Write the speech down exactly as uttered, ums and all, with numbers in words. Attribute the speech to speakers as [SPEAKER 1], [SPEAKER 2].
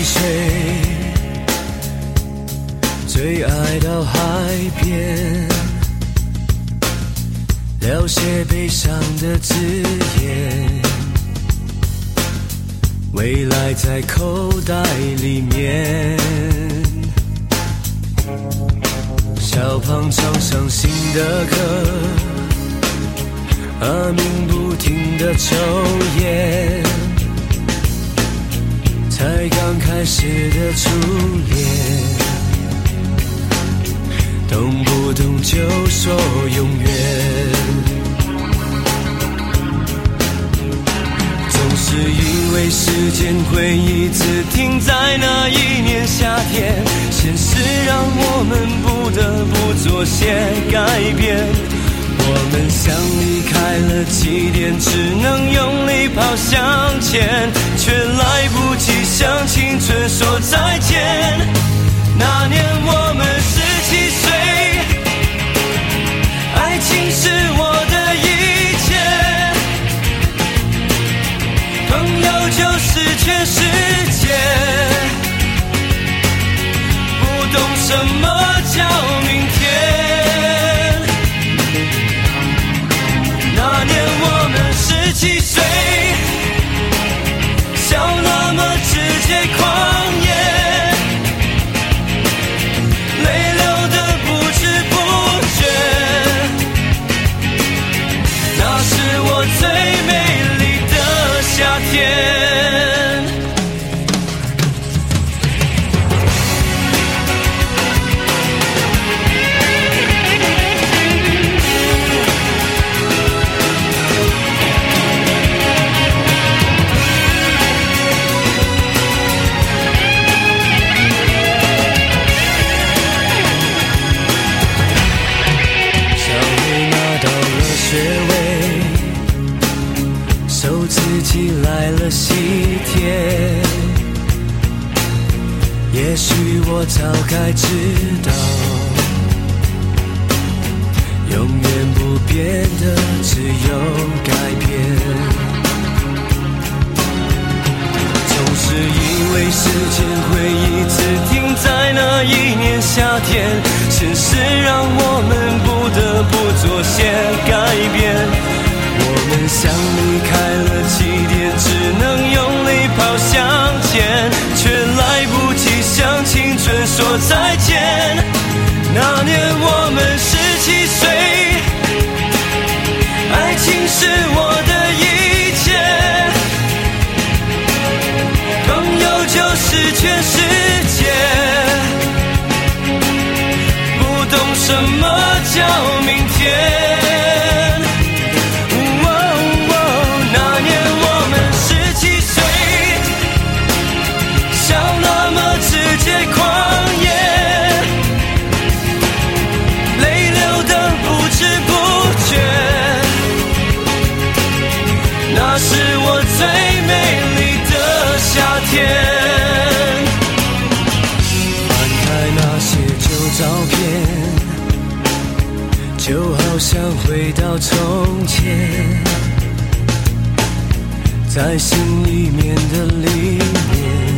[SPEAKER 1] 水，最爱到海边，聊些悲伤的字眼，未来在口袋里面。小胖唱上新的歌，阿明不停地抽烟，才刚开始的初恋，动不动就说永远。总是以为时间会一直停在那一年夏天，现实让我们不得不做些改变。我们像离开了起点，只能用力跑向前，却来不及向青春说再见。那年我们十七岁，爱情是我的一切，朋友就是全世界，不懂什么叫明天。那年我们十七岁，笑那么直接狂野，泪流得不知不觉，那是我最美丽的夏天。寄来了喜帖，也许我早该知道，永远不变的只有改变。总是以为时间会一直停在那一年夏天，现实让我们不得不做些改变。我们像离开了起点，只能用力跑向前，却来不及向青春说再见。那年我们十七岁，爱情是我的一切，朋友就是全世界，不懂什么叫明天。是我最美丽的夏天。翻开那些旧照片，就好像回到从前，在心里面的里面，